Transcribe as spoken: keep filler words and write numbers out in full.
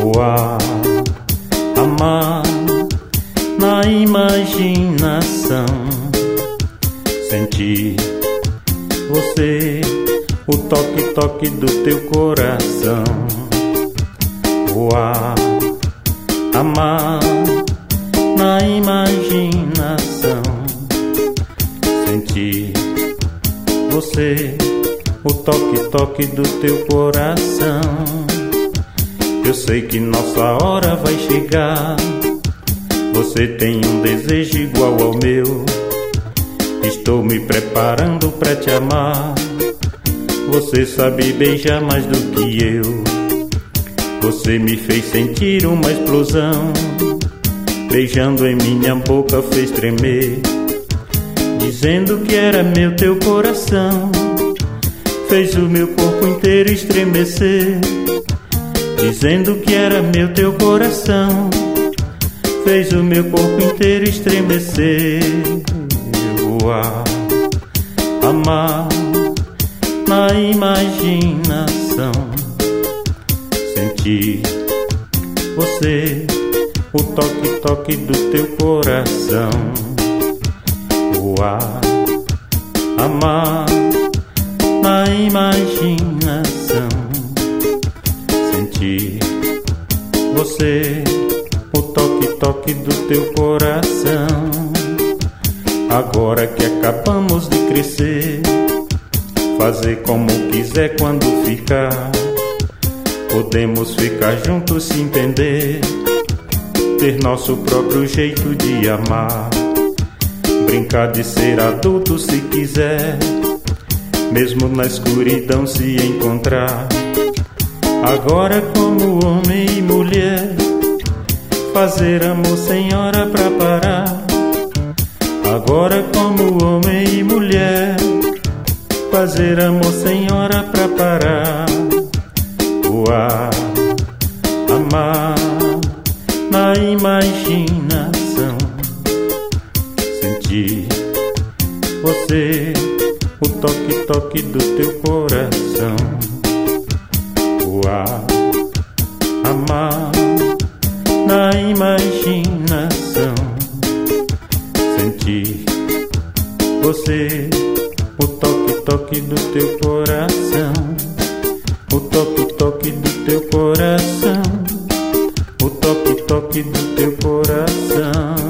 voar, amar na imaginação, sentir você, o toque-toque do teu coração. Voar, amar na imaginação, sentir você, o toque-toque do teu coração. Eu sei que nossa hora vai chegar. Você tem um desejo igual ao meu. Estou me preparando pra te amar. Você sabe beijar mais do que eu. Você me fez sentir uma explosão. Beijando em minha boca fez tremer, dizendo que era meu teu coração. Fez o meu corpo inteiro estremecer, dizendo que era meu teu coração. Fez o meu corpo inteiro estremecer. Voar, amar na imaginação, sentir você, o toque-toque do teu coração. Voar, amar na imaginação, sentir você, o toque-toque do teu coração. Agora que acabamos de crescer, fazer como quiser quando ficar. Podemos ficar juntos se entender, ter nosso próprio jeito de amar. Brincar de ser adulto se quiser, mesmo na escuridão se encontrar. Agora como homem e mulher, fazer amor sem hora pra parar. Agora como homem e mulher, fazer amor sem hora pra parar. Voar, amar na imaginação, sentir você, o toque-toque do teu coração. Voar, amar na imaginação, sentir você, o toque-toque do teu coração. O toque-toque do teu coração, o toque-toque do teu coração.